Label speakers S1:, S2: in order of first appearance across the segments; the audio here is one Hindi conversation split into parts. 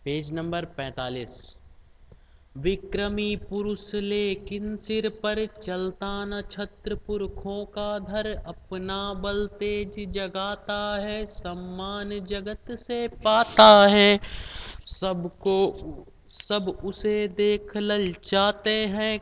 S1: Page number 45। विक्रमी पुरुष लेकिन सिर पर चलता न छत्र पुरखों का धर, अपना बल तेज जगाता है सम्मान जगत से पाता है। सबको सब उसे देख ललचाते हैं,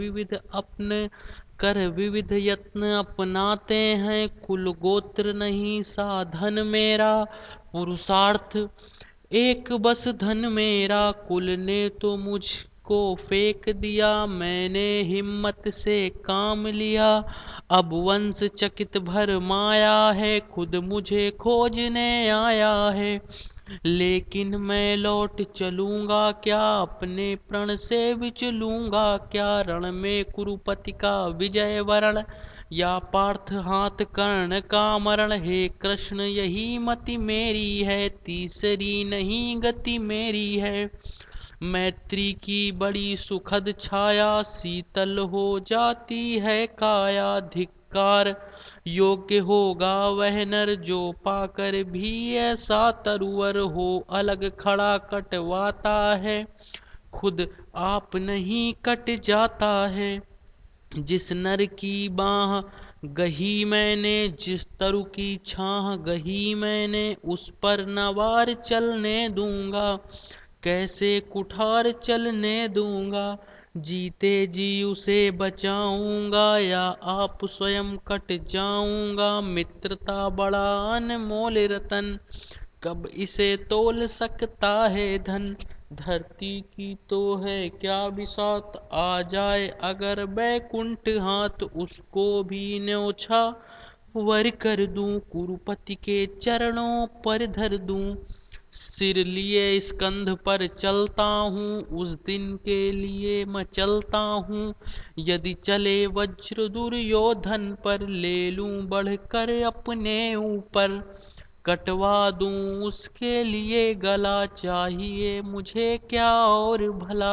S1: कर विविध यत्न अपनाते हैं। कुल गोत्र नहीं साधन मेरा, पुरुषार्थ एक बस धन मेरा। कुल ने तो मुझको फेंक दिया, मैंने हिम्मत से काम लिया। अब वंश चकित भर माया है, खुद मुझे खोजने आया है। लेकिन मैं लौट चलूंगा क्या, अपने प्रण से विचलूंगा क्या। रण में कुरुपति का विजय वरण, या पार्थ हाथ कर्ण का मरण। हे कृष्ण यही मति मेरी है, तीसरी नहीं गति मेरी है। मैत्री की बड़ी सुखद छाया, शीतल हो जाती है काया। धिक्कार योग्य होगा वह नर, जो पाकर भी ऐसा तरुवर हो। अलग खड़ा कटवाता है, खुद आप नहीं कट जाता है। जिस नर की बाह गही मैंने, जिस तरु की छाह गही मैंने, उस पर न वार चलने दूंगा, कैसे कुठार चलने दूंगा। जीते जी उसे बचाऊंगा, या आप स्वयं कट जाऊंगा। मित्रता बड़ा अनमोल रतन, कब इसे तोल सकता है धन। धरती की तो है क्या बिसात, आ जाए अगर बैकुंठ हाथ, उसको भी न्योछा वर कर दूं, कुरुपति के चरणों पर धर दूं। सिर लिए स्कंध पर चलता हूँ, उस दिन के लिए मैं चलता हूँ। यदि चले वज्र दुर्योधन पर, ले लूं बढ़कर अपने ऊपर। कटवा दूं उसके लिए गला, चाहिए मुझे क्या और भला।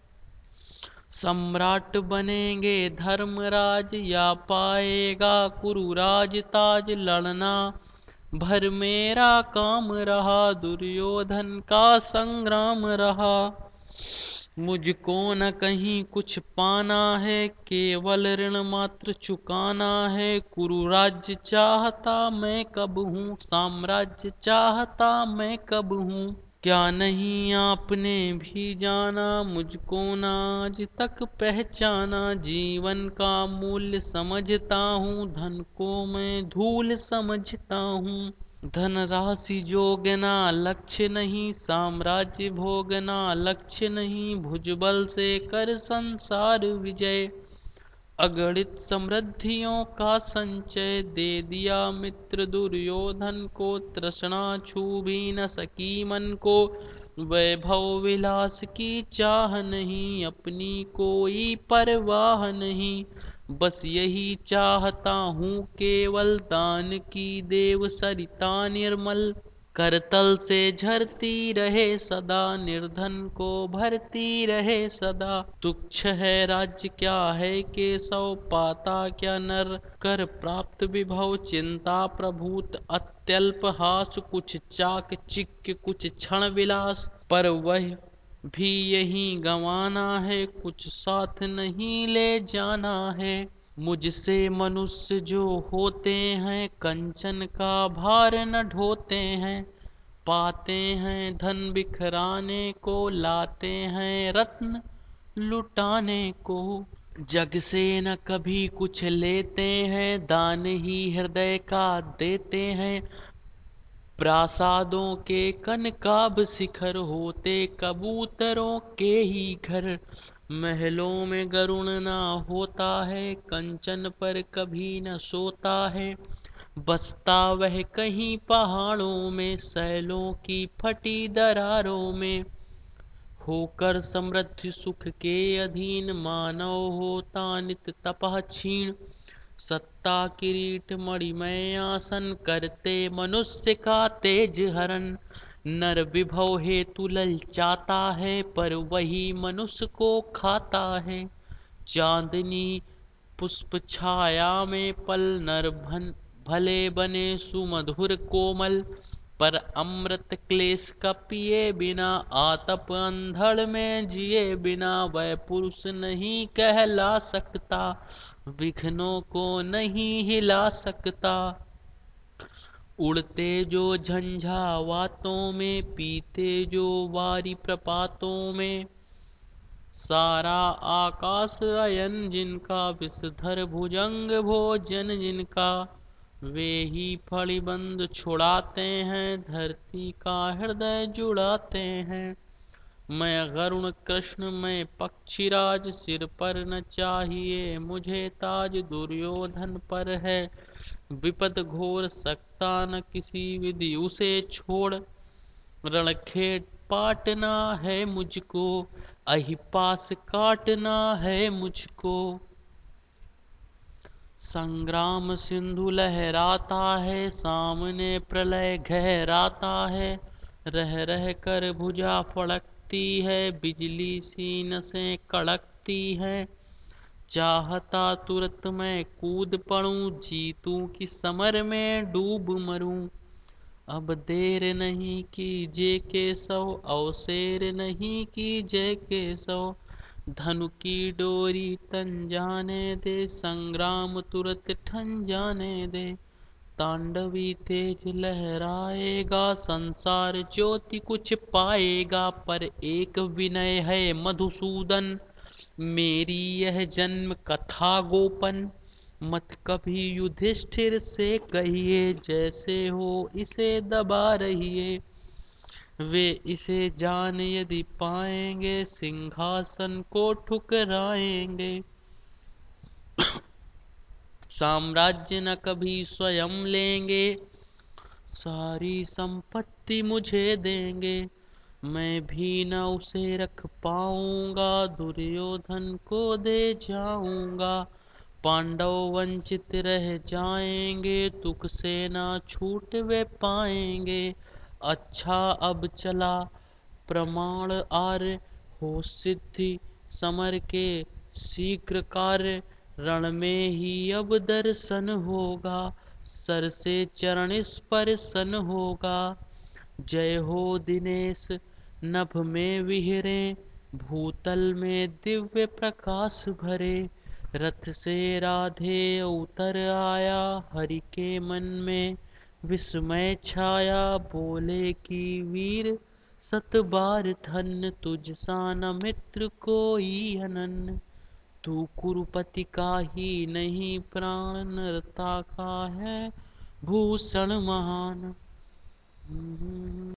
S1: सम्राट बनेंगे धर्मराज, या पाएगा कुरुराज ताज। लड़ना भर मेरा काम रहा, दुर्योधन का संग्राम रहा। मुझको न कहीं कुछ पाना है, केवल ऋण मात्र चुकाना है। कुरु राज्य चाहता मैं कब हूँ, साम्राज्य चाहता मैं कब हूँ। क्या नहीं आपने भी जाना, मुझको न आज तक पहचाना। जीवन का मूल्य समझता हूँ, धन को मैं धूल समझता हूँ। धन राशि जोगना लक्ष्य नहीं, साम्राज्य भोगना लक्ष्य नहीं। भुजबल से कर संसार विजय, अगणित समृद्धियों का संचय। दे दिया मित्र दुर्योधन को, तृष्णा छू भी न सकी मन को। वैभव विलास की चाह नहीं, अपनी कोई परवाह नहीं। बस यही चाहता हूँ केवल, दान की देव सरिता निर्मल। करतल से झरती रहे सदा, निर्धन को भरती रहे सदा। तुच्छ है राज्य क्या है केशव, पाता क्या नर। कर प्राप्त विभव चिंता प्रभूत, अत्यल्प हास कुछ चाक चिक्य कुछ क्षण विलास। पर वह भी यही गंवाना है, कुछ साथ नहीं ले जाना है। मुझसे मनुष्य जो होते हैं, कंचन का भार न ढोते हैं। पाते हैं धन बिखराने को, लाते हैं रत्न लुटाने को। जग से न कभी कुछ लेते हैं, दान ही हृदय का देते हैं। प्रासादों के कनकाभ शिखर, होते कबूतरों के ही घर। महलों में गरुण ना होता है, कंचन पर कभी न सोता है। बसता वह कहीं पहाड़ों में, सैलों की फटी दरारों में। होकर समृद्धि सुख के अधीन, मानव होता नित तपः क्षीण। सत्ता किरीट मणिमय आसन, करते मनुष्य का तेज हरण। नर विभव हेतु ललचाता है, पर वही मनुष्य को खाता है। चांदनी पुष्प छाया में पल, नर भले बने सुमधुर कोमल। पर अमृत क्लेश का पिए बिना, आतप अंधड़ में जिए बिना, वह पुरुष नहीं कहला सकता, विघ्नों को नहीं हिला सकता। उड़ते जो झंझावातों में, पीते जो वारी प्रपातों में, सारा आकाश अयन जिनका, विषधर भुजंग भोजन जिनका, वे ही फणिबंध छुड़ाते हैं, धरती का हृदय जुड़ाते हैं। मैं गरुण कृष्ण मैं पक्षीराज, सिर पर न चाहिए मुझे ताज, दुर्योधन पर है विपद घोर, सकता न किसी विधि उसे छोड़। रणखेड़ पाटना है मुझको, अहिपास काटना है मुझको। संग्राम सिंधु लहराता है, सामने प्रलय गहराता है, रह रह कर भुजा फड़कती है, बिजली सी नसें कड़कती है। चाहता तुरंत मैं कूद पड़ूं, जीतूं कि समर में डूब मरूं। अब देर नहीं कीजिए केशव, अवसेर नहीं कीजिए केशव, धनु की डोरी तन जाने दे, संग्राम तुरंत ठन जाने दे। तांडवी तेज लहराएगा, संसार ज्योति कुछ पाएगा, पर एक विनय है मधुसूदन, मेरी यह जन्म कथा गोपन। मत कभी युधिष्ठिर से कहिए, जैसे हो इसे दबा रहिए, वे इसे जान यदि पाएंगे, सिंहासन को ठुकराएंगे। साम्राज्य न कभी स्वयं लेंगे, सारी संपत्ति मुझे देंगे, मैं भी न उसे रख पाऊंगा, दुर्योधन को दे जाऊंगा। पांडव वंचित रह जाएंगे, दुख से ना छूट वे पाएंगे। अच्छा अब चला प्रमाण आर्य, हो सिद्धि समर के शीघ्र कार्य, रण में ही अब दर्शन होगा, सर से चरण स्पर्शन होगा। जय हो दिनेश नभ में विहरे, भूतल में दिव्य प्रकाश भरे, रथ से राधे उतर आया, हरि के मन में विस्मय छाया, बोले कि वीर सत बार धन्य, तुझ सा न मित्र कोई अनन्य। तू कुरुपति का ही नहीं प्राण, नरता का है भूषण महान।